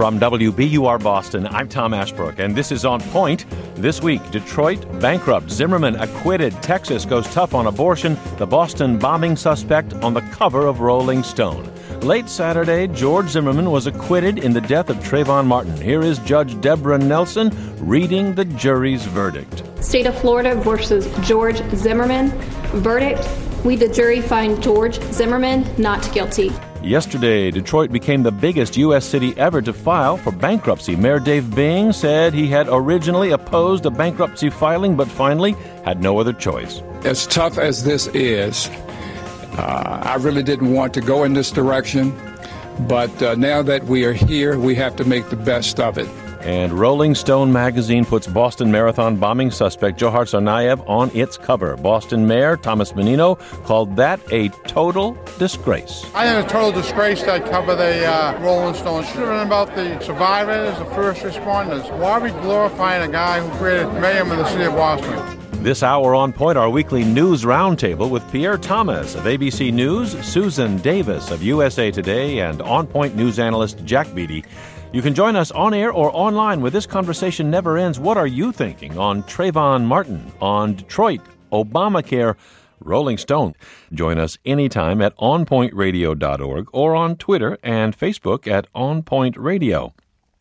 From WBUR Boston, I'm Tom Ashbrook, and this is On Point. This week, Detroit bankrupt, Zimmerman acquitted, Texas goes tough on abortion, the Boston bombing suspect on the cover of Rolling Stone. Late Saturday, George Zimmerman was acquitted in the death of Trayvon Martin. Here is Judge Deborah Nelson reading the jury's verdict. State of Florida versus George Zimmerman. Verdict: we, the jury, find George Zimmerman not guilty. Yesterday, Detroit became the biggest U.S. city ever to file for bankruptcy. Mayor Dave Bing said he had originally opposed a bankruptcy filing, but finally had no other choice. As tough as this is, I really didn't want to go in this direction, but now that we are here, we have to make the best of it. And Rolling Stone magazine puts Boston Marathon bombing suspect Dzhokhar Tsarnaev on its cover. Boston Mayor Thomas Menino called that a total disgrace. I think it's a total disgrace that cover the Rolling Stone. It should have been about the survivors, the first responders. Why are we glorifying a guy who created mayhem in the city of Boston? This hour on Point, our weekly news roundtable with Pierre Thomas of ABC News, Susan Davis of USA Today, and On Point news analyst Jack Beatty. You can join us on air or online where this conversation never ends. What are you thinking on Trayvon Martin, on Detroit, Obamacare, Rolling Stone? Join us anytime at onpointradio.org or on Twitter and Facebook at OnPoint Radio.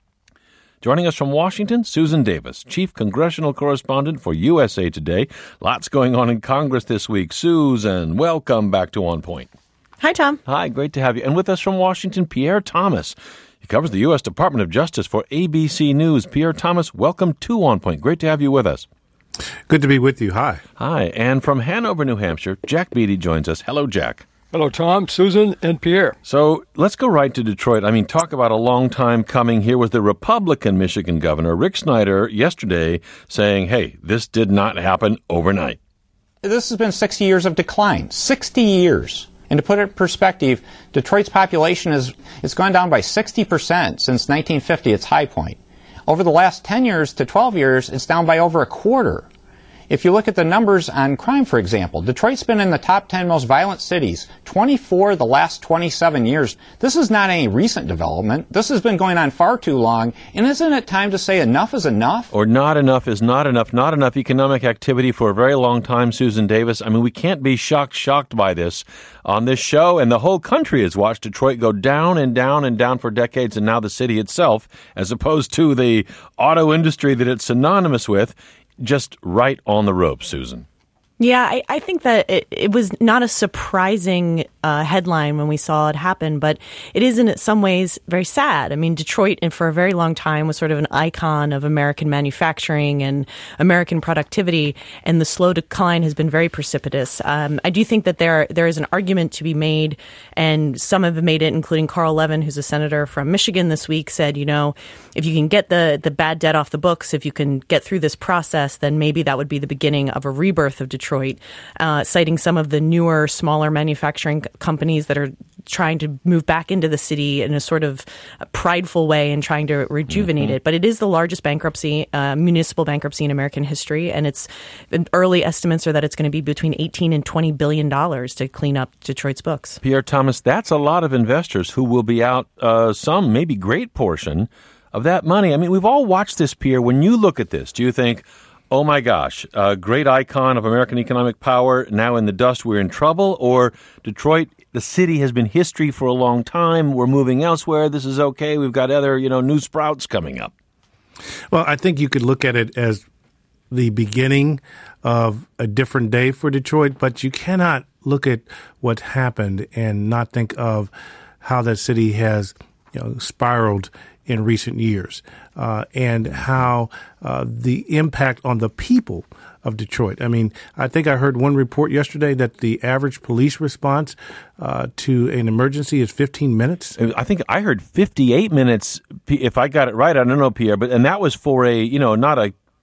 Joining us from Washington, Susan Davis, Chief Congressional Correspondent for USA Today. Lots going on in Congress this week. Susan, welcome back to On Point. Hi, Tom. Hi, great to have you. And with us from Washington, Pierre Thomas. He covers the U.S. Department of Justice for ABC News. Pierre Thomas, welcome to On Point. Great to have you with us. Good to be with you. Hi. Hi. And from Hanover, New Hampshire, Jack Beatty joins us. Hello, Jack. Hello, Tom, Susan, and Pierre. So let's go right to Detroit. I mean, talk about a long time coming. Here was the Republican Michigan governor, Rick Snyder, yesterday saying, hey, this did not happen overnight. This has been 60 years of decline. 60 years. And to put it in perspective, Detroit's population it's gone down by 60% since 1950, its high point. Over the last 10 years to 12 years, it's down by over a quarter. If you look at the numbers on crime, for example, Detroit's been in the top 10 most violent cities, 24 the last 27 years. This is not any recent development. This has been going on far too long. And isn't it time to say enough is enough? Or not enough is not enough. Not enough economic activity for a very long time, Susan Davis. I mean, we can't be shocked by this on this show. And the whole country has watched Detroit go down and down and down for decades. And now the city itself, as opposed to the auto industry that it's synonymous with, just right on the ropes, Susan. Yeah, I think that it was not a surprising headline when we saw it happen, but it is in some ways very sad. I mean, Detroit, and for a very long time, was sort of an icon of American manufacturing and American productivity, and the slow decline has been very precipitous. I do think that there is an argument to be made, and some have made it, including Carl Levin, who's a senator from Michigan this week, said, you know, if you can get the bad debt off the books, if you can get through this process, then maybe that would be the beginning of a rebirth of Detroit. Citing some of the newer, smaller manufacturing companies that are trying to move back into the city in a sort of prideful way and trying to rejuvenate it. But it is the largest bankruptcy, municipal bankruptcy in American history, and early estimates are that it's going to be between $18 and $20 billion to clean up Detroit's books. Pierre Thomas, that's a lot of investors who will be out some, maybe great portion of that money. I mean, we've all watched this, Pierre. When you look at this, do you think, oh my gosh, a great icon of American economic power, now in the dust, we're in trouble? Or Detroit, the city has been history for a long time, we're moving elsewhere, this is okay, we've got other, new sprouts coming up? Well, I think you could look at it as the beginning of a different day for Detroit, but you cannot look at what happened and not think of how that city has spiraled in recent years, and how the impact on the people of Detroit. I mean, I think I heard one report yesterday that the average police response to an emergency is 15 minutes. I think I heard 58 minutes, if I got it right. I don't know, Pierre, and that was for not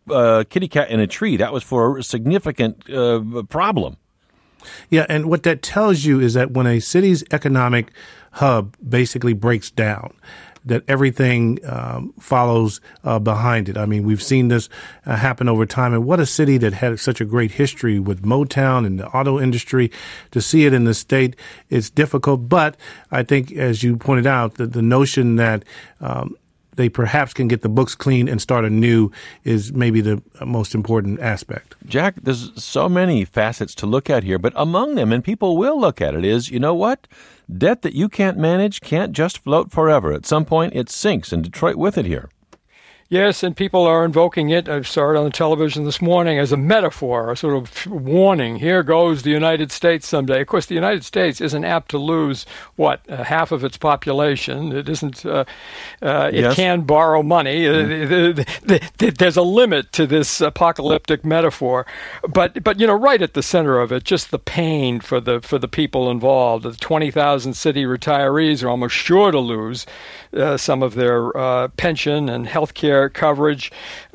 a kitty cat in a tree. That was for a significant problem. Yeah, and what that tells you is that when a city's economic hub basically breaks down, that everything follows behind it. I mean, we've seen this happen over time. And what a city that had such a great history with Motown and the auto industry. To see it in the state, it's difficult. But I think, as you pointed out, the notion that they perhaps can get the books clean and start anew is maybe the most important aspect. Jack, there's so many facets to look at here, but among them, and people will look at it, is, you know what? Debt that you can't manage can't just float forever. At some point, it sinks, and Detroit with it here. Yes, and people are invoking it, I saw it on the television this morning, as a metaphor, a sort of warning. Here goes the United States someday. Of course, the United States isn't apt to lose, half of its population. It isn't, Yes. It can borrow money. There's a limit to this apocalyptic metaphor. But right at the center of it, just the pain for the people involved. The 20,000 city retirees are almost sure to lose some of their pension and health care coverage,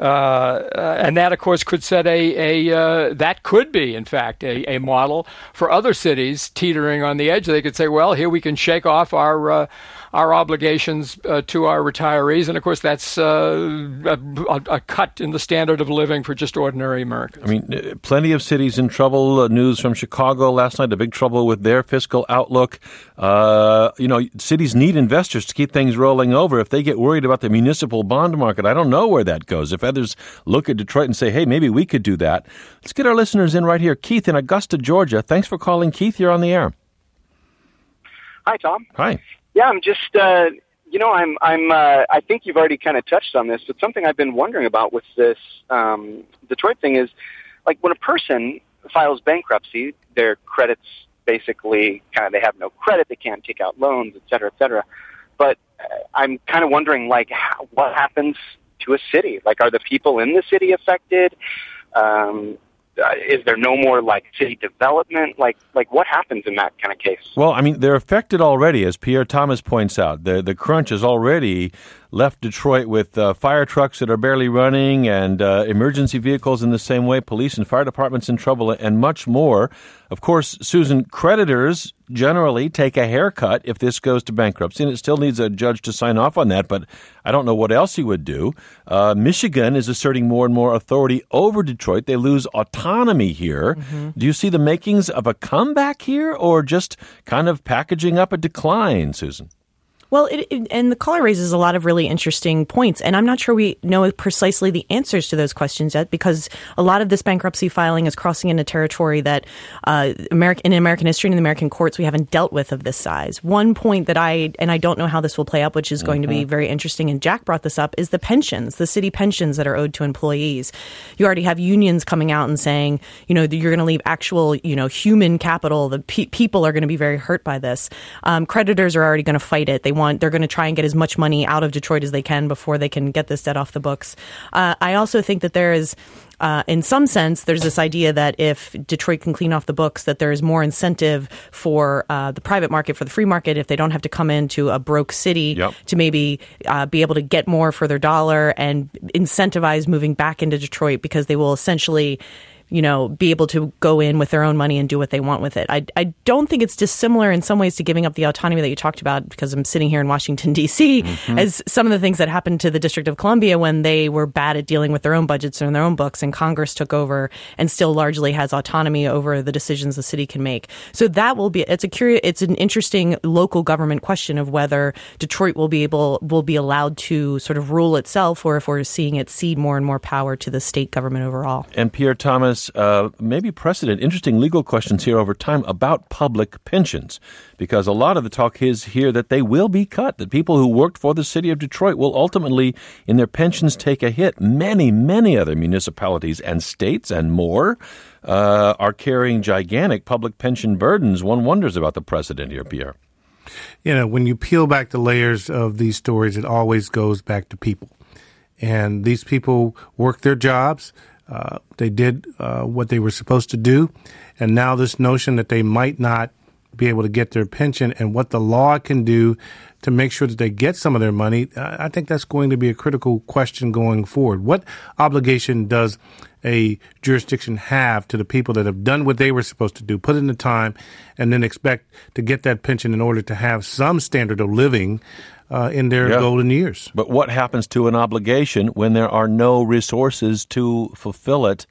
and that, of course, could set that could be, in fact, a model for other cities teetering on the edge. They could say, well, here we can shake off our obligations to our retirees, and of course, that's a cut in the standard of living for just ordinary Americans. I mean, plenty of cities in trouble. News from Chicago last night, a big trouble with their fiscal outlook. Cities need investors to keep things rolling over. If they get worried about the municipal bond market, I don't know where that goes. If others look at Detroit and say, hey, maybe we could do that. Let's get our listeners in right here. Keith in Augusta, Georgia. Thanks for calling. Keith, you're on the air. Hi, Tom. Hi. Yeah, I'm just, I think you've already kind of touched on this, but something I've been wondering about with this Detroit thing is, like, when a person files bankruptcy, their credit's basically they have no credit, they can't take out loans, et cetera, et cetera. But I'm kind of wondering, like, what happens to a city? Like, are the people in the city affected? Is there no more, city development? Like what happens in that kind of case? Well, I mean, they're affected already, as Pierre Thomas points out. The crunch has already left Detroit with fire trucks that are barely running and emergency vehicles in the same way, police and fire departments in trouble, and much more. Of course, Susan, creditors generally take a haircut if this goes to bankruptcy, and it still needs a judge to sign off on that, but I don't know what else he would do. Michigan is asserting more and more authority over Detroit. They lose autonomy here. Mm-hmm. Do you see the makings of a comeback here, or just kind of packaging up a decline, Susan? Well, and the caller raises a lot of really interesting points, and I'm not sure we know precisely the answers to those questions yet, because a lot of this bankruptcy filing is crossing into territory that in American history and in the American courts we haven't dealt with of this size. One point that I don't know how this will play out, which is going to be very interesting, and Jack brought this up, is the pensions, the city pensions that are owed to employees. You already have unions coming out and saying, you're going to leave actual, human capital. The people are going to be very hurt by this. Creditors are already going to fight it. They're going to try and get as much money out of Detroit as they can before they can get this debt off the books. I also think that there is, in some sense, there's this idea that if Detroit can clean off the books, that there is more incentive for the private market, for the free market, if they don't have to come into a broke city to maybe be able to get more for their dollar and incentivize moving back into Detroit, because they will essentially be able to go in with their own money and do what they want with it. I don't think it's dissimilar in some ways to giving up the autonomy that you talked about, because I'm sitting here in Washington, D.C., as some of the things that happened to the District of Columbia when they were bad at dealing with their own budgets and their own books, and Congress took over and still largely has autonomy over the decisions the city can make. So that will be, it's an interesting local government question of whether Detroit will be allowed to sort of rule itself, or if we're seeing it cede more and more power to the state government overall. And Pierre Thomas, maybe precedent, interesting legal questions here over time about public pensions, because a lot of the talk is here that they will be cut, that people who worked for the city of Detroit will ultimately, in their pensions, take a hit. Many, many other municipalities and states and more are carrying gigantic public pension burdens. One wonders about the precedent here, Pierre. When you peel back the layers of these stories, it always goes back to people. And these people work their jobs. They did what they were supposed to do. And now this notion that they might not be able to get their pension, and what the law can do to make sure that they get some of their money, I think that's going to be a critical question going forward. What obligation does a jurisdiction have to the people that have done what they were supposed to do, put in the time, and then expect to get that pension in order to have some standard of living in their golden years? But what happens to an obligation when there are no resources to fulfill it?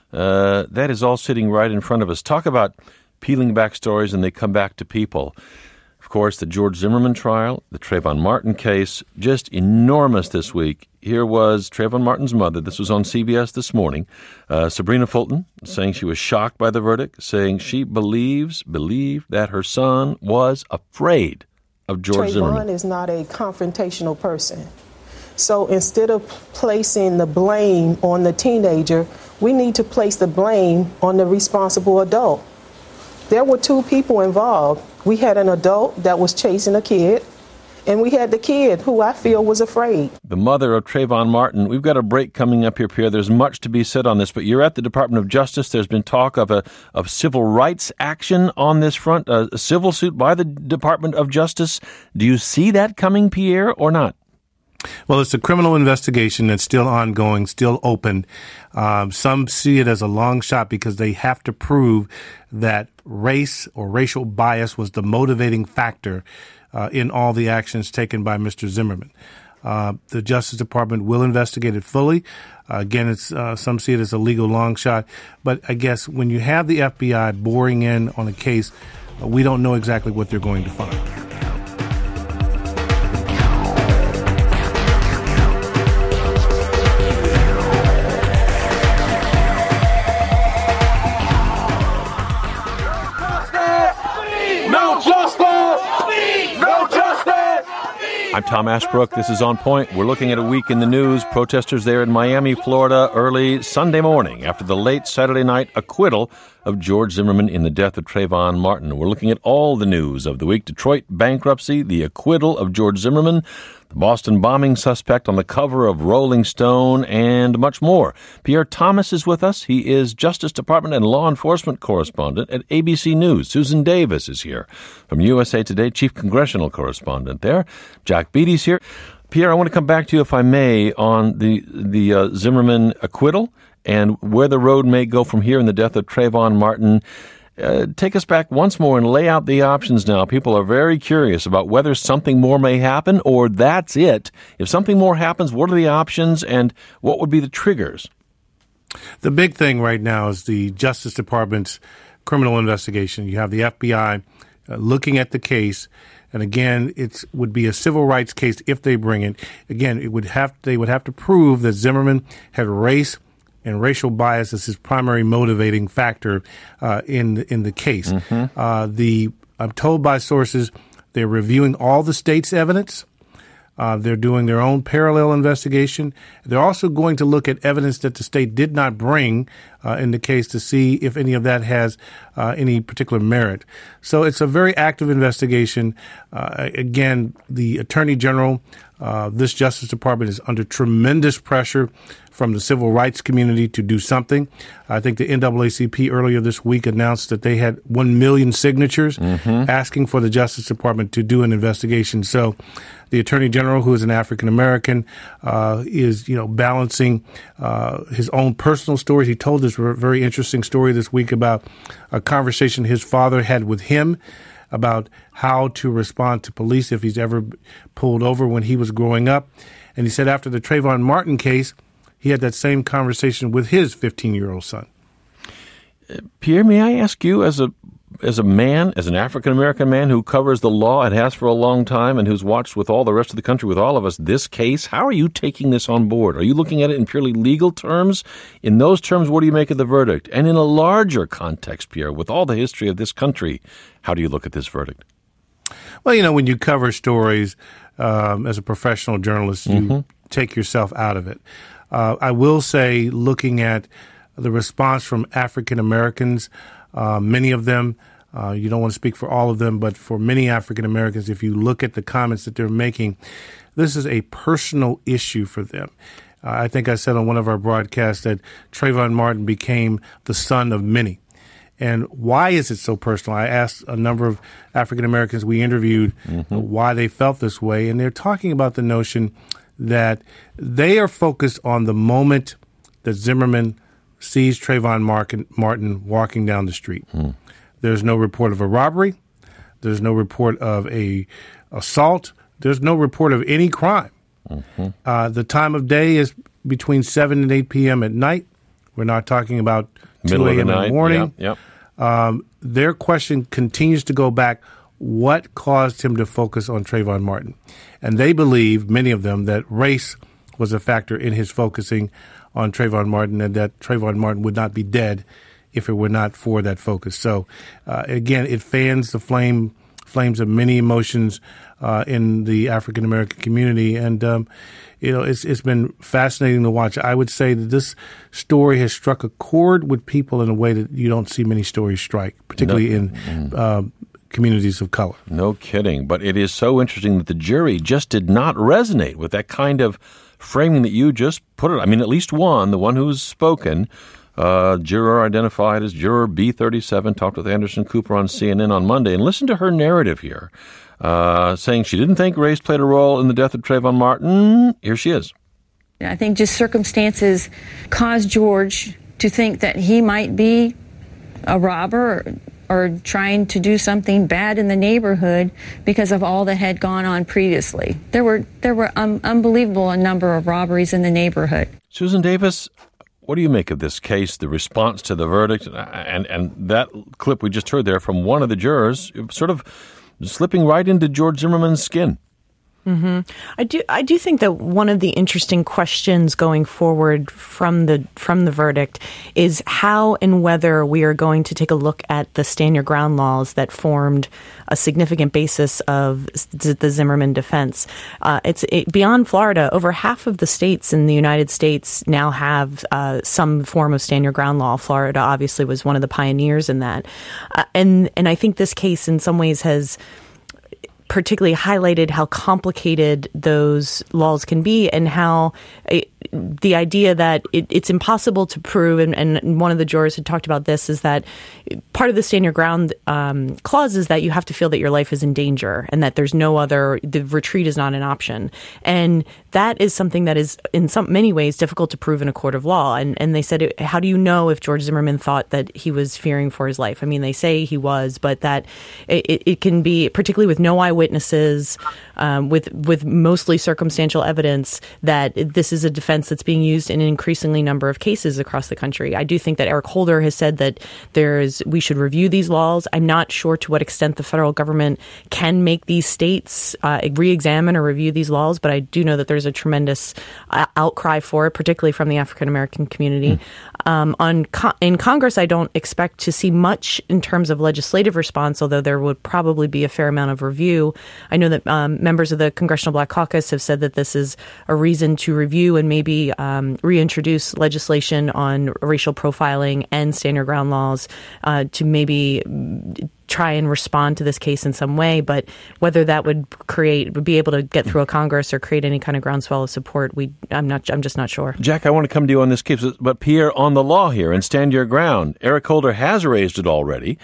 That is all sitting right in front of us. Talk about peeling back stories and they come back to people. Of course, the George Zimmerman trial, the Trayvon Martin case, just enormous this week. Here was Trayvon Martin's mother. This was on CBS this morning. Sabrina Fulton saying she was shocked by the verdict, saying she believed that her son was afraid of George Zimmerman. Trayvon is not a confrontational person. So instead of placing the blame on the teenager, we need to place the blame on the responsible adult. There were two people involved. We had an adult that was chasing a kid, and we had the kid who I feel was afraid. The mother of Trayvon Martin. We've got a break coming up here, Pierre. There's much to be said on this, but you're at the Department of Justice. There's been talk of civil rights action on this front, a civil suit by the Department of Justice. Do you see that coming, Pierre, or not? Well, it's a criminal investigation that's still ongoing, still open. Some see it as a long shot because they have to prove that race or racial bias was the motivating factor in all the actions taken by Mr. Zimmerman. The Justice Department will investigate it fully. Again, it's some see it as a legal long shot. But I guess when you have the FBI boring in on a case, we don't know exactly what they're going to find. I'm Tom Ashbrook. This is On Point. We're looking at a week in the news. Protesters there in Miami, Florida, early Sunday morning after the late Saturday night acquittal of George Zimmerman in the death of Trayvon Martin. We're looking at all the news of the week. Detroit bankruptcy, the acquittal of George Zimmerman, the Boston bombing suspect on the cover of Rolling Stone, and much more. Pierre Thomas is with us. He is Justice Department and law enforcement correspondent at ABC News. Susan Davis is here from USA Today, chief congressional correspondent there. Jack Beatty's here. Pierre, I want to come back to you, if I may, on the Zimmerman acquittal and where the road may go from here in the death of Trayvon Martin. Take us back once more and lay out the options now. People are very curious about whether something more may happen or that's it. If something more happens, what are the options and what would be the triggers? The big thing right now is the Justice Department's criminal investigation. You have the FBI looking at the case. And again, it would be a civil rights case if they bring it. Again, they would have to prove that Zimmerman had race and racial bias as his primary motivating factor in the case. Mm-hmm. I'm told by sources they're reviewing all the state's evidence. They're doing their own parallel investigation. They're also going to look at evidence that the state did not bring in the case to see if any of that has any particular merit. So it's a very active investigation. Again, the Attorney General, this Justice Department is under tremendous pressure from the civil rights community to do something. I think the NAACP earlier this week announced that they had 1 million signatures asking for the Justice Department to do an investigation. So the Attorney General, who is an African American, is balancing his own personal stories. He told this very interesting story this week about a conversation his father had with him about how to respond to police if he's ever pulled over when he was growing up. And he said after the Trayvon Martin case, he had that same conversation with his 15-year-old son. Pierre, may I ask you, as a man, as an African-American man who covers the law and has for a long time and who's watched with all the rest of the country, with all of us, this case, how are you taking this on board? Are you looking at it in purely legal terms? In those terms, what do you make of the verdict? And in a larger context, Pierre, with all the history of this country, how do you look at this verdict? Well, when you cover stories as a professional journalist, you take yourself out of it. I will say, looking at the response from African Americans, many of them, you don't want to speak for all of them, but for many African Americans, if you look at the comments that they're making, this is a personal issue for them. I think I said on one of our broadcasts that Trayvon Martin became the son of many. And why is it so personal? I asked a number of African Americans we interviewed why they felt this way, and they're talking about the notion that they are focused on the moment that Zimmerman sees Trayvon Martin walking down the street. There's no report of a robbery. There's no report of a assault. There's no report of any crime. The time of day is between 7 and 8 p.m. at night. We're not talking about 2 a.m. in the morning. Their question continues to go back, what caused him to focus on Trayvon Martin. And they believe, many of them, that race was a factor in his focusing on Trayvon Martin, and that Trayvon Martin would not be dead if it were not for that focus. So, again, it fans the flames of many emotions in the African American community, and it's been fascinating to watch. I would say that this story has struck a chord with people in a way that you don't see many stories strike, particularly in communities of color. No kidding. But it is so interesting that the jury just did not resonate with that kind of framing that you just put it. I mean, at least one, the one who was spoken, juror identified as Juror B37, talked with Anderson Cooper on CNN on Monday, and listen to her narrative here, saying she didn't think race played a role in the death of Trayvon Martin. Here she is. I think just circumstances caused George to think that he might be a robber or trying to do something bad in the neighborhood because of all that had gone on previously. There were unbelievable a number of robberies in the neighborhood. Susan Davis, what do you make of this case, the response to the verdict, and that clip we just heard there from one of the jurors sort of slipping right into George Zimmerman's skin? Mm-hmm. I do think that one of the interesting questions going forward from the verdict is how and whether we are going to take a look at the stand your ground laws that formed a significant basis of the Zimmerman defense. Beyond Florida, over half of the states in the United States now have some form of stand your ground law. Florida obviously was one of the pioneers in that, and I think this case in some ways has particularly highlighted how complicated those laws can be, and how the idea that it's impossible to prove, and one of the jurors had talked about this, is that part of the stand your ground clause is that you have to feel that your life is in danger and that there's no other, the retreat is not an option. And that is something that is in many ways difficult to prove in a court of law. And they said, how do you know if George Zimmerman thought that he was fearing for his life? I mean, they say he was, but that it can be, particularly with no eyewitnesses, with mostly circumstantial evidence, that this is a defense that's being used in an increasingly number of cases across the country. I do think that Eric Holder has said that we should review these laws. I'm not sure to what extent the federal government can make these states re-examine or review these laws, but I do know that there's a tremendous outcry for it, particularly from the African American community. In Congress, I don't expect to see much in terms of legislative response, although there would probably be a fair amount of review. I know that members of the Congressional Black Caucus have said that this is a reason to review and maybe reintroduce legislation on racial profiling and stand your ground laws to maybe try and respond to this case in some way. But whether that would be able to get through a Congress or create any kind of groundswell of support, I'm just not sure. Jack, I want to come to you on this case, but Pierre, on the law here and stand your ground, Eric Holder has raised it already.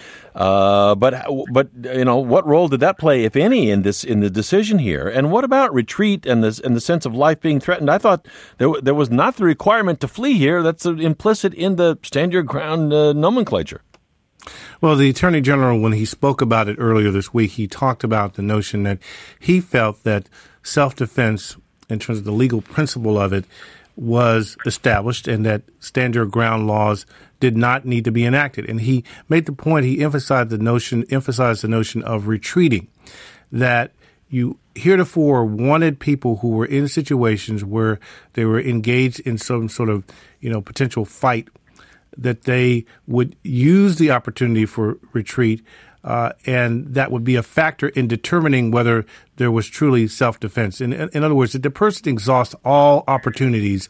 But what role did that play, if any, in the decision here? And what about retreat and the sense of life being threatened? I thought there was not the requirement to flee here. That's implicit in the stand your ground nomenclature. Well, the Attorney General, when he spoke about it earlier this week, he talked about the notion that he felt that self-defense, in terms of the legal principle of it, was established and that stand your ground laws did not need to be enacted. And he made the point, he emphasized the notion of retreating, that you heretofore wanted people who were in situations where they were engaged in some sort of, potential fight, that they would use the opportunity for retreat, and that would be a factor in determining whether there was truly self-defense. In other words, that the person exhausts all opportunities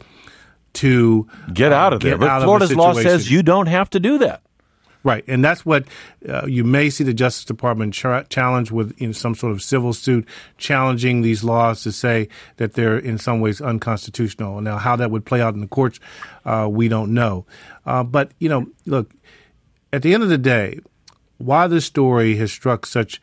to get out of there. But Florida's law says you don't have to do that. Right, and that's what you may see the Justice Department challenge with some sort of civil suit, challenging these laws to say that they're in some ways unconstitutional. Now, how that would play out in the courts, we don't know. But, look, at the end of the day, why this story has struck such,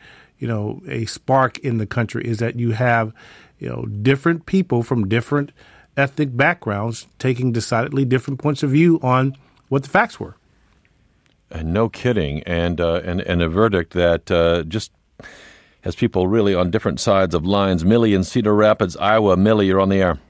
a spark in the country is that you have, different people from different ethnic backgrounds taking decidedly different points of view on what the facts were. And no kidding, and a verdict that just has people really on different sides of lines. Millie in Cedar Rapids, Iowa. Millie, you're on the air.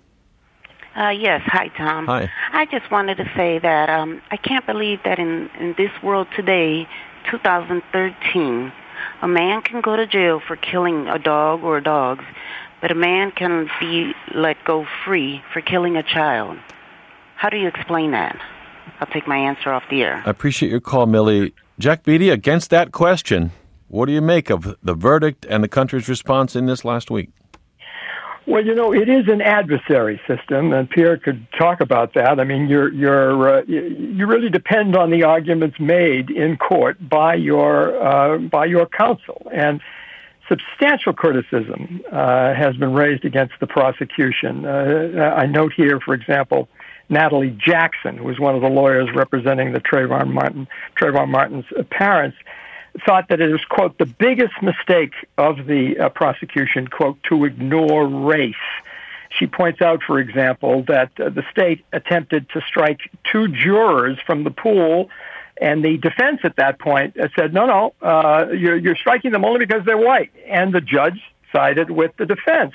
Yes. Hi, Tom. Hi. I just wanted to say that I can't believe that in this world today, 2013, a man can go to jail for killing a dog or dogs, but a man can be let go free for killing a child. How do you explain that? I'll take my answer off the air. I appreciate your call, Millie. Jack Beatty, against that question, what do you make of the verdict and the country's response in this last week? Well, it is an adversary system, and Pierre could talk about that. I mean, you really depend on the arguments made in court by your counsel, and substantial criticism has been raised against the prosecution. I note here, for example, Natalie Jackson, who was one of the lawyers representing the Trayvon Martin's parents, thought that it was, quote, the biggest mistake of the prosecution, quote, to ignore race. She points out, for example, that the state attempted to strike 2 jurors from the pool, and the defense at that point said, no, you're striking them only because they're white. And the judge sided with the defense.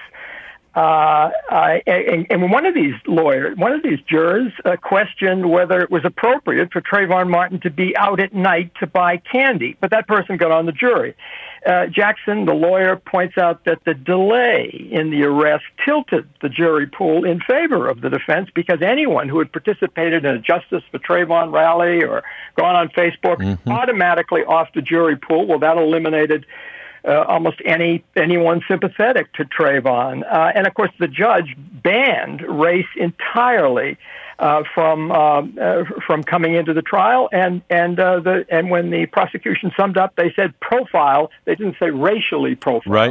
And one of these jurors questioned whether it was appropriate for Trayvon Martin to be out at night to buy candy, but that person got on the jury. Jackson, the lawyer, points out that the delay in the arrest tilted the jury pool in favor of the defense because anyone who had participated in a Justice for Trayvon rally or gone on Facebook automatically off the jury pool. Well, that eliminated almost anyone sympathetic to Trayvon. And of course, the judge banned race entirely from coming into the trial. And when the prosecution summed up, they said profile. They didn't say racially profile. Right.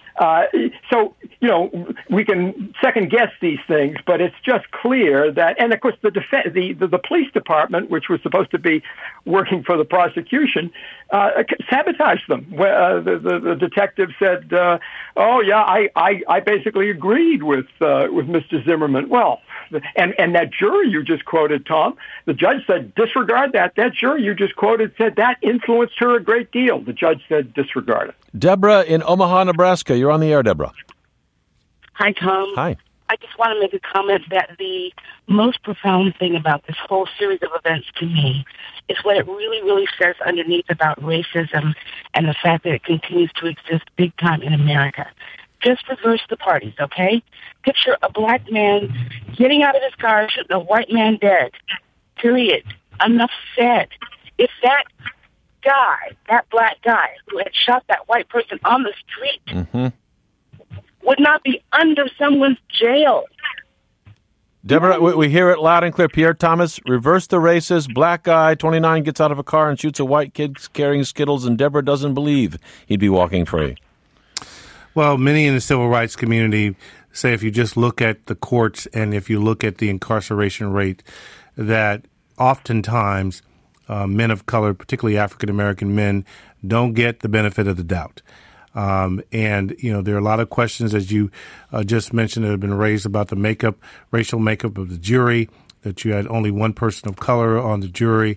So, we can second guess these things, but it's just clear that, and of course the police department, which was supposed to be working for the prosecution, sabotaged them. The detective said, I basically agreed with Mr. Zimmerman. Well, and that jury you just quoted, Tom, the judge said, disregard that. That jury you just quoted said that influenced her a great deal. The judge said, disregard it. Deborah in Omaha, Nebraska. You're on the air, Deborah. Hi, Tom. Hi. I just want to make a comment that the most profound thing about this whole series of events to me is what it really, really says underneath about racism and the fact that it continues to exist big time in America. Just reverse the parties, okay? Picture a black man getting out of his car, shooting a white man dead. Period. Enough said. If that guy, that black guy who had shot that white person on the street would not be under someone's jail. Deborah, we hear it loud and clear. Pierre Thomas, reverse the races. Black guy, 29, gets out of a car and shoots a white kid carrying Skittles, and Deborah doesn't believe he'd be walking free. Well, many in the civil rights community say if you just look at the courts and if you look at the incarceration rate, that oftentimes men of color, particularly African-American men, don't get the benefit of the doubt. And, there are a lot of questions, as you just mentioned, that have been raised about the racial makeup of the jury, that you had only one person of color on the jury.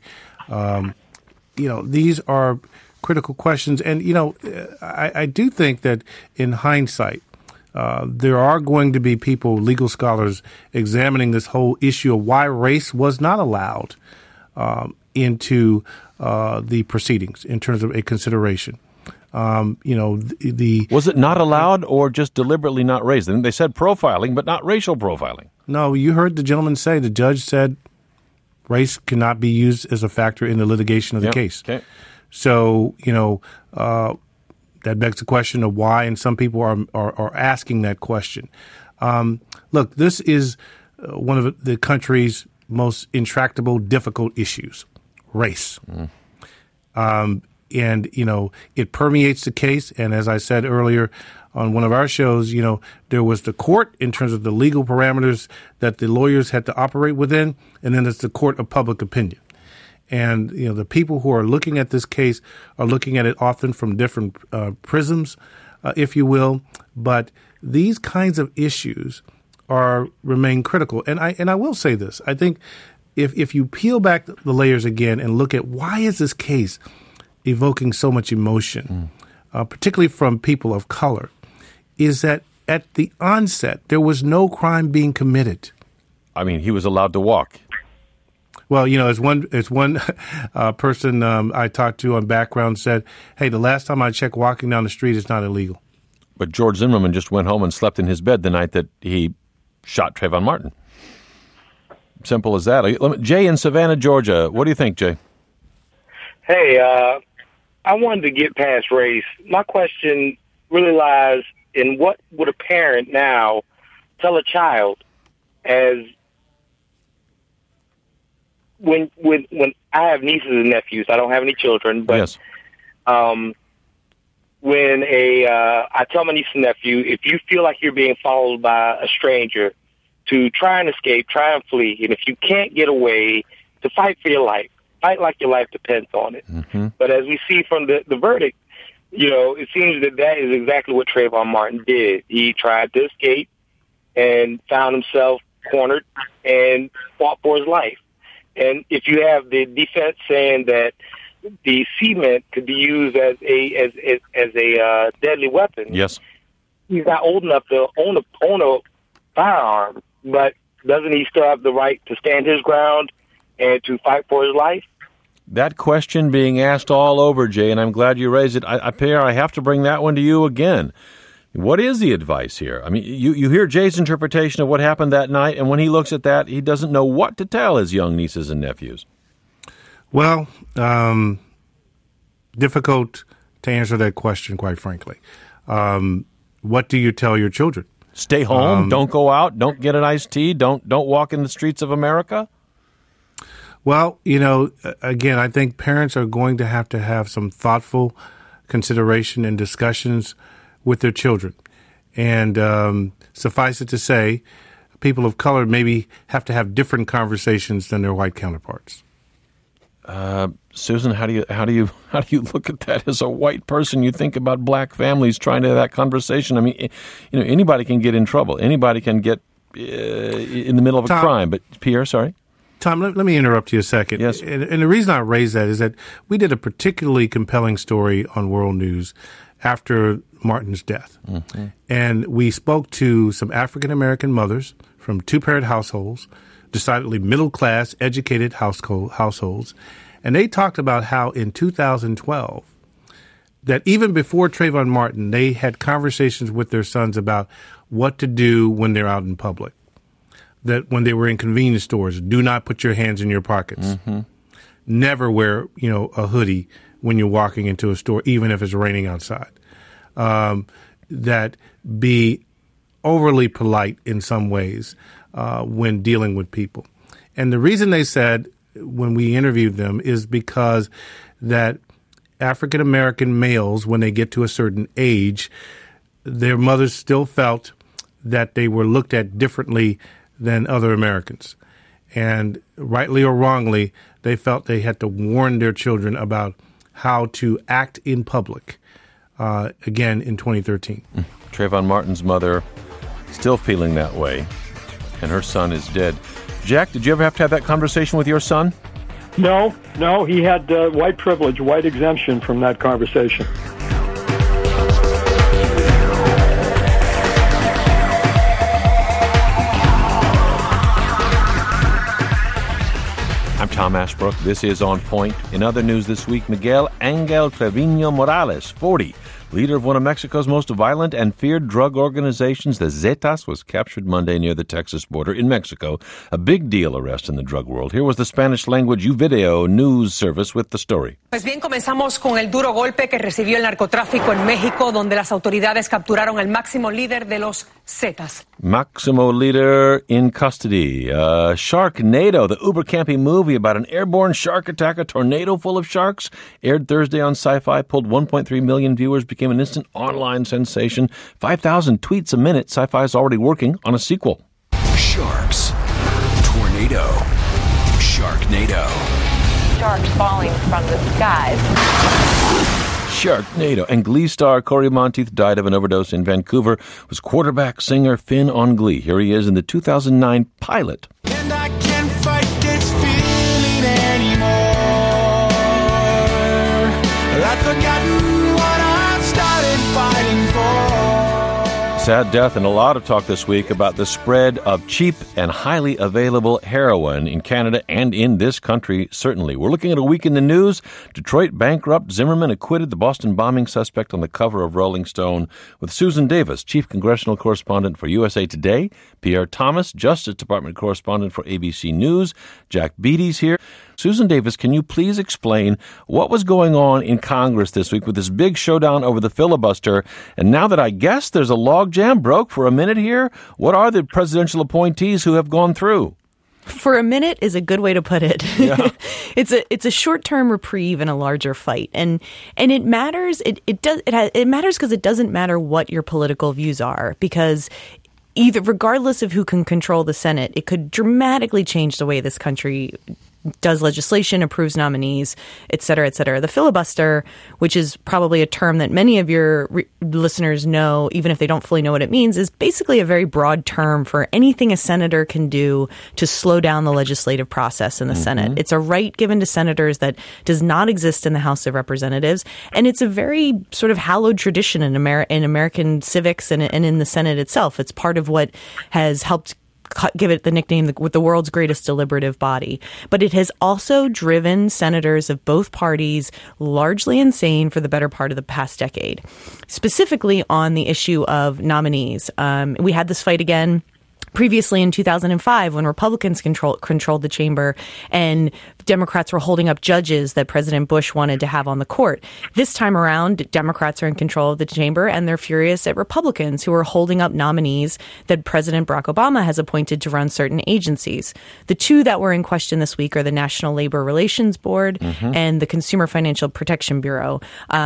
These are critical questions. And, I do think that in hindsight, there are going to be people, legal scholars, examining this whole issue of why race was not allowed into the proceedings in terms of a consideration. Was it not allowed or just deliberately not raised? They said profiling, but not racial profiling. No, you heard the gentleman say, the judge said race cannot be used as a factor in the litigation of the case. Okay. So, that begs the question of why, and some people are asking that question. Look, this is one of the country's most intractable, difficult issues, race. And, it permeates the case. And as I said earlier on one of our shows, there was the court in terms of the legal parameters that the lawyers had to operate within, and then there's the court of public opinion. And, the people who are looking at this case are looking at it often from different prisms, if you will. But these kinds of issues remain critical. And I will say this. I think if you peel back the layers again and look at why is this case evoking so much emotion, particularly from people of color, is that at the onset, there was no crime being committed. I mean, he was allowed to walk. Well, as one person I talked to on Background said, hey, the last time I checked, walking down the street is not illegal. But George Zimmerman just went home and slept in his bed the night that he shot Trayvon Martin. Simple as that. Jay in Savannah, Georgia. What do you think, Jay? Hey, I wanted to get past race. My question really lies in what would a parent now tell a child as when I have nieces and nephews. I don't have any children, but yes. When I tell my niece and nephew, if you feel like you're being followed by a stranger, to try and escape, try and flee, and if you can't get away, to fight for your life. Fight like your life depends on it. Mm-hmm. But as we see from the verdict, it seems that is exactly what Trayvon Martin did. He tried to escape and found himself cornered and fought for his life. And if you have the defense saying that the cement could be used as a deadly weapon, yes, he's not old enough to own a firearm, but doesn't he still have the right to stand his ground and to fight for his life? That question being asked all over, Jay, and I'm glad you raised it. Pierre, I have to bring that one to you again. What is the advice here? I mean, you hear Jay's interpretation of what happened that night, and when he looks at that, he doesn't know what to tell his young nieces and nephews. Well, difficult to answer that question, quite frankly. What do you tell your children? Stay home, don't go out, don't get an iced tea, don't walk in the streets of America? Well, again, I think parents are going to have some thoughtful consideration and discussions with their children. And suffice it to say, people of color maybe have to have different conversations than their white counterparts. Susan, how do you look at that as a white person? You think about black families trying to have that conversation. I mean, anybody can get in trouble. Anybody can get in the middle of a crime. But Pierre, sorry. Tom, let me interrupt you a second. Yes. And the reason I raise that is that we did a particularly compelling story on World News after Martin's death. Mm-hmm. And we spoke to some African-American mothers from two-parent households, decidedly middle-class, educated households. And they talked about how in 2012, that even before Trayvon Martin, they had conversations with their sons about what to do when they're out in public. That when they were in convenience stores, do not put your hands in your pockets. Mm-hmm. Never wear, a hoodie when you're walking into a store, even if it's raining outside. That be overly polite in some ways when dealing with people. And the reason they said when we interviewed them is because that African-American males, when they get to a certain age, their mothers still felt that they were looked at differently than other Americans. And rightly or wrongly, they felt they had to warn their children about how to act in public, again, in 2013. Trayvon Martin's mother still feeling that way, and her son is dead. Jack, did you ever have to have that conversation with your son? No, he had white privilege, white exemption from that conversation. I'm Tom Ashbrook. This is On Point. In other news this week, Miguel Angel Trevino Morales, 40, leader of one of Mexico's most violent and feared drug organizations, the Zetas, was captured Monday near the Texas border in Mexico. A big deal arrest in the drug world. Here was the Spanish-language Uvideo news service with the story. Pues bien, comenzamos con el duro golpe que recibió el narcotráfico en México, donde las autoridades capturaron al máximo líder de los Zetas. Maximo leader in custody. Sharknado, the uber-campy movie about an airborne shark attack, a tornado full of sharks, aired Thursday on Sci-Fi, pulled 1.3 million viewers, became an instant online sensation. 5,000 tweets a minute. Sci-Fi is already working on a sequel. Sharks. Tornado. Sharknado. Sharks falling from the skies. Sharknado. And Glee star Corey Monteith died of an overdose in Vancouver. Was quarterback singer Finn on Glee. Here he is in the 2009 pilot. And I can't fight this feeling anymore. I've forgotten what I started fighting for. sad death and a lot of talk this week about the spread of cheap and highly available heroin in Canada and in this country, certainly. We're looking at a week in the news. Detroit bankrupt Zimmerman acquitted the Boston bombing suspect on the cover of Rolling Stone, with Susan Davis, chief congressional correspondent for USA Today, Pierre Thomas, Justice Department correspondent for ABC News, Jack Beatty's here. Susan Davis, can you please explain what was going on in Congress this week with this big showdown over the filibuster? And now that I guess there's a logjam broke for a minute here, what are the presidential appointees who have gone through? For a minute is a good way to put it. Yeah. It's a short-term reprieve in a larger fight, and it matters. It matters because it doesn't matter what your political views are, because either regardless of who can control the Senate, it could dramatically change the way this country does legislation, approves nominees, et cetera, et cetera. The filibuster, which is probably a term that many of your listeners know, even if they don't fully know what it means, is basically a very broad term for anything a senator can do to slow down the legislative process in the Senate. It's a right given to senators that does not exist in the House of Representatives. And it's a very sort of hallowed tradition in American civics and in the Senate itself. It's part of what has helped give it the nickname with the world's greatest deliberative body. But it has also driven senators of both parties largely insane for the better part of the past decade, specifically on the issue of nominees. We had this fight again previously in 2005 when Republicans controlled the chamber and Democrats were holding up judges that President Bush wanted to have on the court. This time around, Democrats are in control of the chamber and they're furious at Republicans who are holding up nominees that President Barack Obama has appointed to run certain agencies. The two that were in question this week are the National Labor Relations Board and the Consumer Financial Protection Bureau.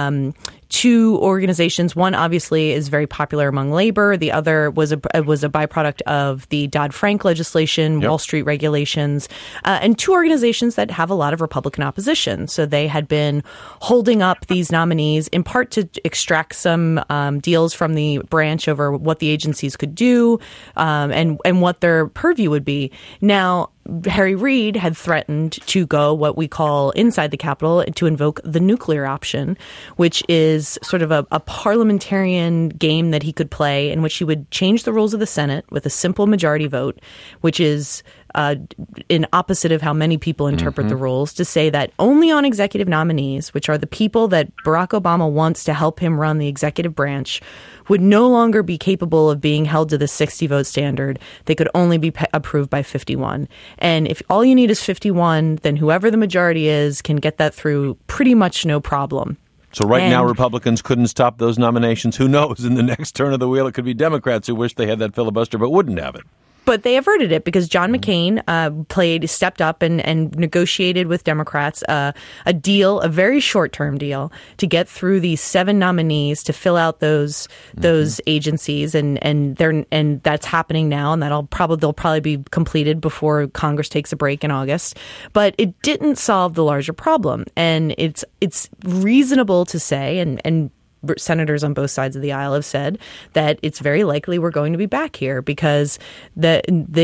Two organizations. One obviously is very popular among labor. The other was a byproduct of the Dodd-Frank legislation, Wall Street regulations, and two organizations that have a lot of Republican opposition. So they had been holding up these nominees in part to extract some deals from the branch over what the agencies could do and what their purview would be. Now, Harry Reid had threatened to go what we call inside the Capitol to invoke the nuclear option, which is sort of a parliamentarian game that he could play in which he would change the rules of the Senate with a simple majority vote, which is in opposite of how many people interpret the rules, to say that only on executive nominees, which are the people that Barack Obama wants to help him run the executive branch, would no longer be capable of being held to the 60-vote standard. They could only be approved by 51. And if all you need is 51, then whoever the majority is can get that through pretty much no problem. So now Republicans couldn't stop those nominations. Who knows? In the next turn of the wheel, it could be Democrats who wish they had that filibuster but wouldn't have it. But they averted it because John McCain stepped up and negotiated with Democrats a deal, a very short-term deal, to get through these 7 nominees to fill out those agencies, and that's happening now, and they'll probably be completed before Congress takes a break in August. But it didn't solve the larger problem, and it's reasonable to say, and senators on both sides of the aisle have said that it's very likely we're going to be back here because the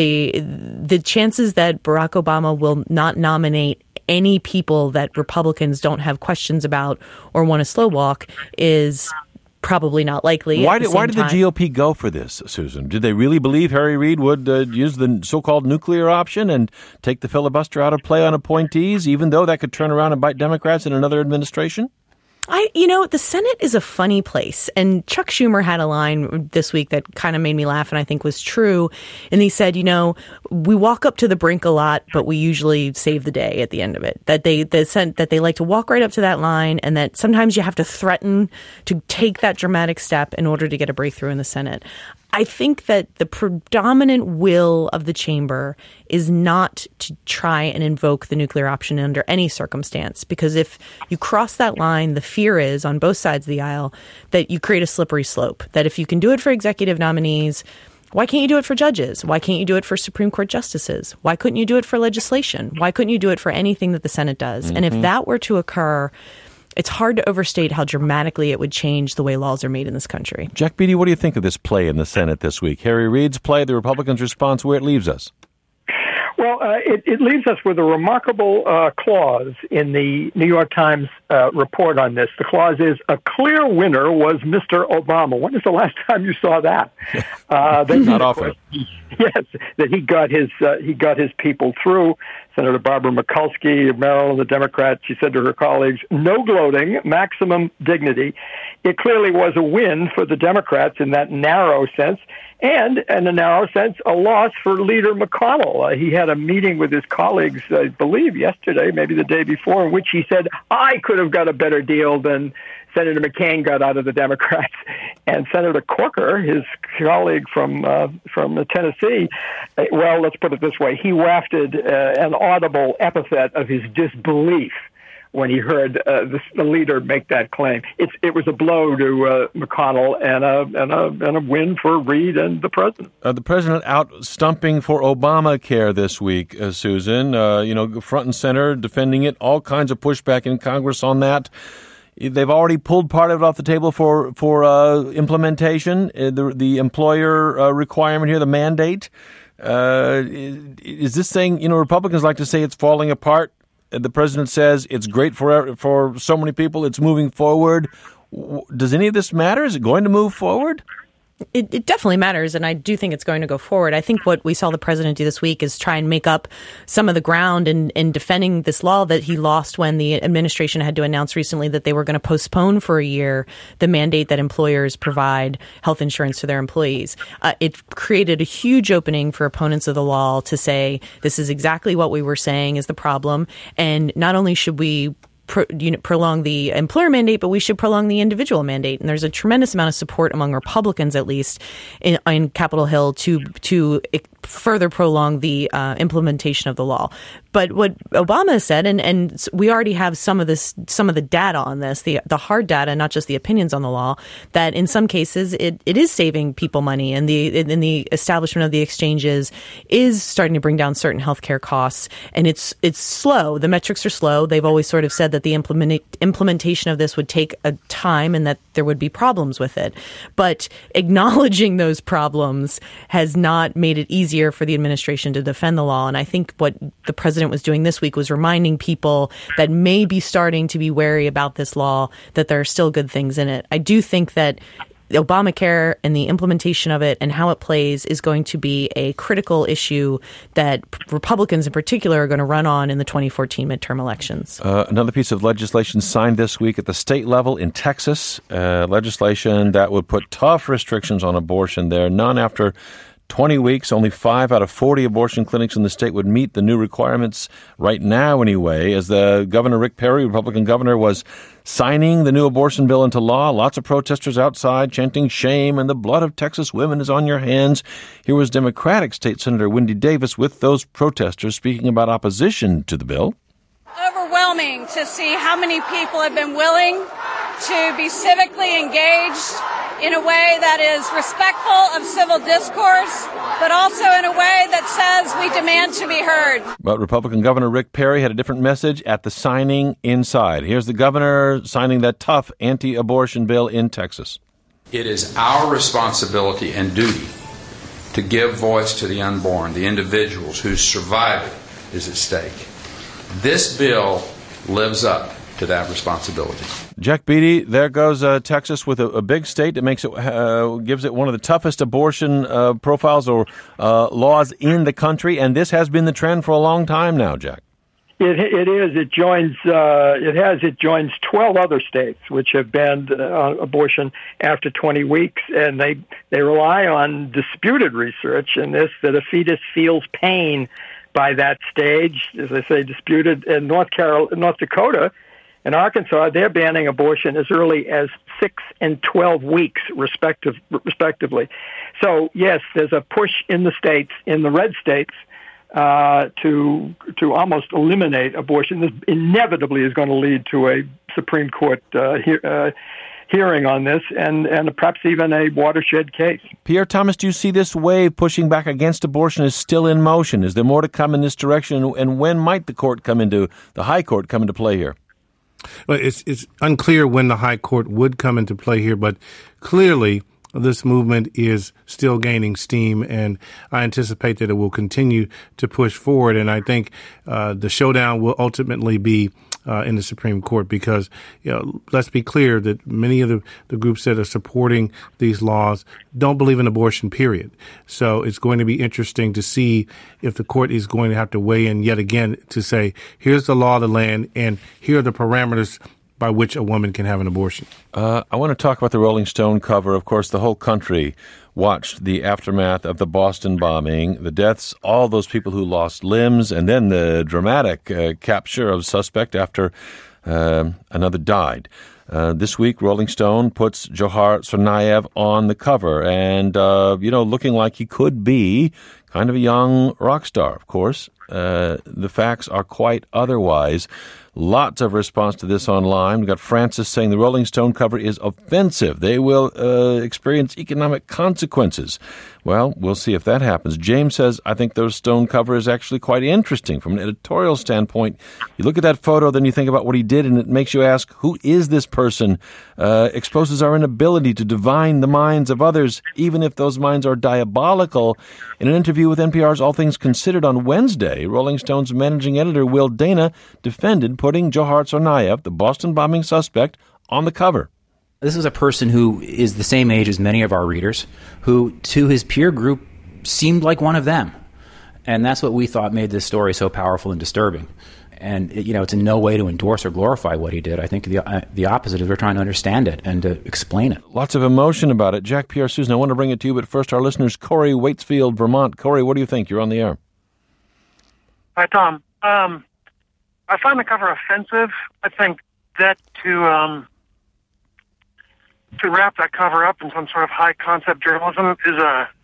chances that Barack Obama will not nominate any people that Republicans don't have questions about or want to slow walk is probably not likely. Why did the GOP go for this, Susan? Did they really believe Harry Reid would use the so-called nuclear option and take the filibuster out of play on appointees, even though that could turn around and bite Democrats in another administration? The Senate is a funny place. And Chuck Schumer had a line this week that kind of made me laugh and I think was true. And he said, we walk up to the brink a lot, but we usually save the day at the end of it. That they like to walk right up to that line, and that sometimes you have to threaten to take that dramatic step in order to get a breakthrough in the Senate. I think that the predominant will of the chamber is not to try and invoke the nuclear option under any circumstance, because if you cross that line, the fear is on both sides of the aisle that you create a slippery slope, that if you can do it for executive nominees, why can't you do it for judges? Why can't you do it for Supreme Court justices? Why couldn't you do it for legislation? Why couldn't you do it for anything that the Senate does? And if that were to occur, it's hard to overstate how dramatically it would change the way laws are made in this country. Jack Beatty, what do you think of this play in the Senate this week? Harry Reid's play, the Republicans' response, where it leaves us? Well, it leaves us with a remarkable clause in the New York Times report on this. The clause is, a clear winner was Mr. Obama. When is the last time you saw that? Not often. Yes, that he got his people through. Senator Barbara Mikulski of Maryland, the Democrat, she said to her colleagues, no gloating, maximum dignity. It clearly was a win for the Democrats in that narrow sense, and in a narrow sense, a loss for Leader McConnell. He had a meeting with his colleagues, I believe yesterday, maybe the day before, in which he said, I could have got a better deal than Senator McCain got out of the Democrats. And Senator Corker, his colleague from Tennessee, well, let's put it this way, he wafted an audible epithet of his disbelief when he heard the leader make that claim. It was a blow to McConnell and a win for Reid and the president. The president out stumping for Obamacare this week, Susan. Front and center, defending it. All kinds of pushback in Congress on that. They've already pulled part of it off the table for implementation. The employer requirement here, the mandate. Is this thing? Republicans like to say it's falling apart. The president says it's great for so many people. It's moving forward. Does any of this matter? Is it going to move forward? It definitely matters, and I do think it's going to go forward. I think what we saw the president do this week is try and make up some of the ground in defending this law that he lost when the administration had to announce recently that they were going to postpone for a year the mandate that employers provide health insurance to their employees. It created a huge opening for opponents of the law to say this is exactly what we were saying is the problem, and not only should we prolong the employer mandate, but we should prolong the individual mandate. And there's a tremendous amount of support among Republicans, at least in Capitol Hill, to further prolong the implementation of the law. But what Obama said, and we already have some of the data on this, the hard data, not just the opinions on the law, that in some cases it is saving people money, and the establishment of the exchanges is starting to bring down certain healthcare costs. And it's slow. The metrics are slow. They've always sort of said that the implementation of this would take a time and that there would be problems with it. But acknowledging those problems has not made it easier for the administration to defend the law. And I think what the president was doing this week was reminding people that may be starting to be wary about this law, that there are still good things in it. I do think that Obamacare and the implementation of it and how it plays is going to be a critical issue that Republicans in particular are going to run on in the 2014 midterm elections. Another piece of legislation signed this week at the state level in Texas, legislation that would put tough restrictions on abortion there. None after 20 weeks. Only 5 out of 40 abortion clinics in the state would meet the new requirements right now anyway. As the Governor Rick Perry, Republican governor, was signing the new abortion bill into law, lots of protesters outside chanting shame and the blood of Texas women is on your hands. Here was Democratic State Senator Wendy Davis with those protesters speaking about opposition to the bill. Overwhelming to see how many people have been willing to be civically engaged in a way that is respectful of civil discourse, but also in a way that says we demand to be heard. But Republican Governor Rick Perry had a different message at the signing inside. Here's the governor signing that tough anti-abortion bill in Texas. It is our responsibility and duty to give voice to the unborn, the individuals whose survival is at stake. This bill lives up to that responsibility. Jack Beatty, there goes Texas with a big state that makes it gives it one of the toughest abortion profiles or laws in the country, and this has been the trend for a long time now, Jack. It is. It joins. It joins 12 other states which have banned abortion after 20 weeks, and they rely on disputed research in this that a fetus feels pain by that stage, as I say, disputed. In North Dakota and Arkansas, they're banning abortion as early as 6 and 12 weeks, respectively. So, yes, there's a push in the states, in the red states, to almost eliminate abortion. This inevitably is going to lead to a Supreme Court hearing on this, and perhaps even a watershed case. Pierre Thomas, do you see this wave pushing back against abortion is still in motion? Is there more to come in this direction? And when might the High Court come into play here? Well, it's unclear when the High Court would come into play here, but clearly this movement is still gaining steam, and I anticipate that it will continue to push forward. And I think the showdown will ultimately be in the Supreme Court, because let's be clear that many of the groups that are supporting these laws don't believe in abortion, period. So it's going to be interesting to see if the court is going to have to weigh in yet again to say, here's the law of the land, and here are the parameters by which a woman can have an abortion. I want to talk about the Rolling Stone cover. Of course, the whole country watched the aftermath of the Boston bombing, the deaths, all those people who lost limbs, and then the dramatic capture of suspect after another died. This week, Rolling Stone puts Dzhokhar Tsarnaev on the cover, and, looking like he could be kind of a young rock star, of course. The facts are quite otherwise. Lots of response to this online. We've got Francis saying the Rolling Stone cover is offensive. They will experience economic consequences. Well, we'll see if that happens. James says, I think the Stone cover is actually quite interesting from an editorial standpoint. You look at that photo, then you think about what he did, and it makes you ask, who is this person? Exposes our inability to divine the minds of others, even if those minds are diabolical. In an interview with NPR's All Things Considered on Wednesday, Rolling Stone's managing editor Will Dana defended putting Dzhokhar Tsarnaev, the Boston bombing suspect, on the cover. This is a person who is the same age as many of our readers, who, to his peer group, seemed like one of them. And that's what we thought made this story so powerful and disturbing. And, it's in no way to endorse or glorify what he did. I think the opposite is we're trying to understand it and to explain it. Lots of emotion about it. Jack, Pierre, Susan, I want to bring it to you, but first our listeners, Corey, Waitsfield, Vermont. Corey, what do you think? You're on the air. Hi, Tom. I find the cover offensive. I think that to wrap that cover up in some sort of high concept journalism is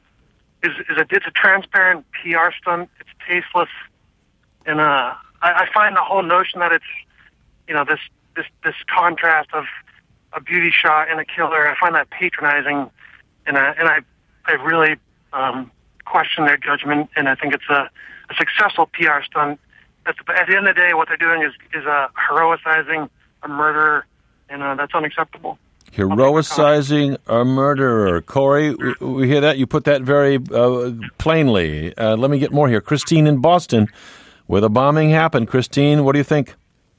a transparent PR stunt. It's tasteless, and I find the whole notion that it's this contrast of a beauty shot and a killer. I find that patronizing, and I really question their judgment. And I think it's a successful PR stunt. At the end of the day, what they're doing is heroicizing a murderer, and that's unacceptable. Heroicizing a murderer. Corey, we hear that. You put that very plainly. Let me get more here. Christine in Boston, where the bombing happened. Christine, what do you think?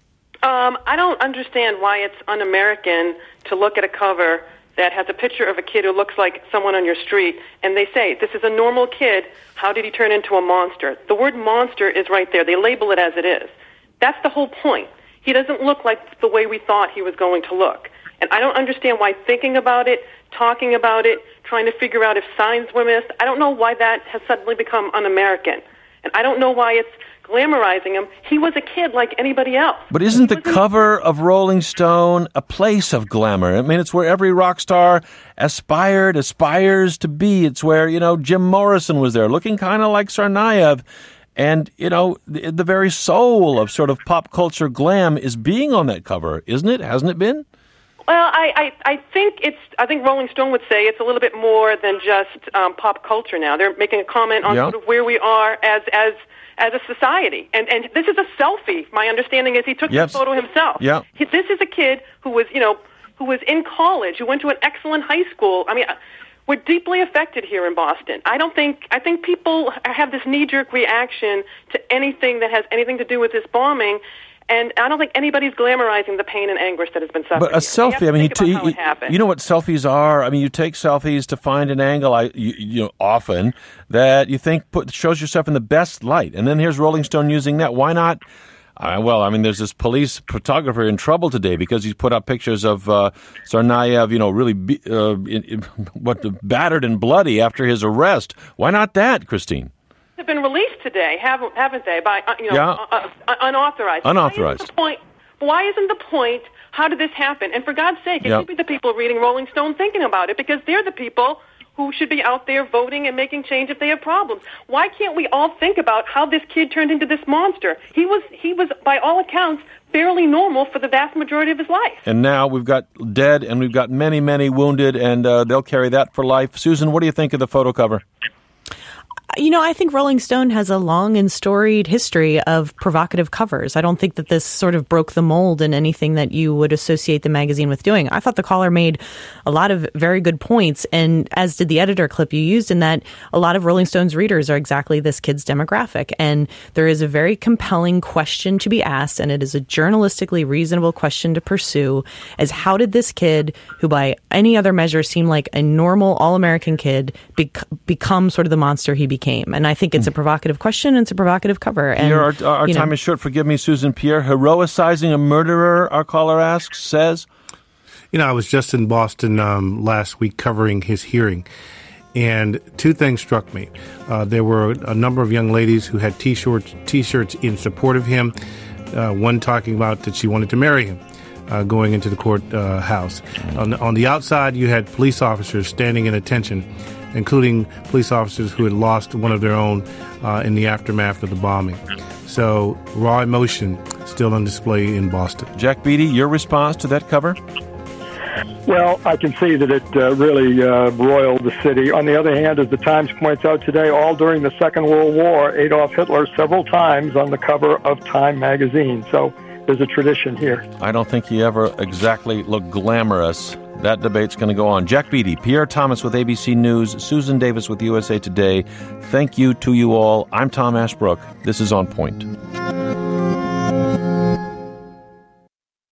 I don't understand why it's un-American to look at a cover that has a picture of a kid who looks like someone on your street, and they say, this is a normal kid. How did he turn into a monster? The word monster is right there. They label it as it is. That's the whole point. He doesn't look like the way we thought he was going to look. And I don't understand why thinking about it, talking about it, trying to figure out if signs were missed, I don't know why that has suddenly become un-American. And I don't know why it's glamorizing him. He was a kid like anybody else. But isn't the cover of Rolling Stone a place of glamour? I mean, it's where every rock star aspires to be. It's where, Jim Morrison was there, looking kind of like Tsarnaev. And, the very soul of sort of pop culture glam is being on that cover, isn't it? Hasn't it been? Well, I think Rolling Stone would say it's a little bit more than just pop culture now. They're making a comment on sort of where we are as a society. And this is a selfie. My understanding is he took this photo himself. Yeah. This is a kid who was in college, who went to an excellent high school. I mean, we're deeply affected here in Boston. I think people have this knee-jerk reaction to anything that has anything to do with this bombing. And I don't think anybody's glamorizing the pain and anguish that has been suffered. But a selfie, you know what selfies are? I mean, you take selfies to find an angle, often, that you think shows yourself in the best light. And then here's Rolling Stone using that. Why not? There's this police photographer in trouble today because he's put up pictures of Tsarnaev, really battered and bloody after his arrest. Why not that, Christine? Have been released today, haven't they? By unauthorized. Unauthorized. Why isn't the point? How did this happen? And for God's sake, it should be the people reading Rolling Stone thinking about it, because they're the people who should be out there voting and making change if they have problems. Why can't we all think about how this kid turned into this monster? He was by all accounts fairly normal for the vast majority of his life. And now we've got dead, and we've got many, many wounded, and they'll carry that for life. Susan, what do you think of the photo cover? I think Rolling Stone has a long and storied history of provocative covers. I don't think that this sort of broke the mold in anything that you would associate the magazine with doing. I thought the caller made a lot of very good points, and as did the editor clip you used, in that a lot of Rolling Stone's readers are exactly this kid's demographic. And there is a very compelling question to be asked, and it is a journalistically reasonable question to pursue, as how did this kid, who by any other measure seemed like a normal, all-American kid, become sort of the monster he became? And I think it's a provocative question and it's a provocative cover. And Pierre, our time is short. Forgive me, Susan. Pierre, heroicizing a murderer, our caller asks, says? I was just in Boston last week covering his hearing, and two things struck me. There were a number of young ladies who had T-shirts in support of him, one talking about that she wanted to marry him. Going into the courthouse. On the outside, you had police officers standing in attention, including police officers who had lost one of their own in the aftermath of the bombing. So, raw emotion still on display in Boston. Jack Beatty, your response to that cover? Well, I can see that it really roiled the city. On the other hand, as the Times points out today, all during the Second World War, Adolf Hitler several times on the cover of Time magazine. So there's a tradition here. I don't think he ever exactly looked glamorous. That debate's going to go on. Jack Beatty, Pierre Thomas with ABC News, Susan Davis with USA Today. Thank you to you all. I'm Tom Ashbrook. This is On Point.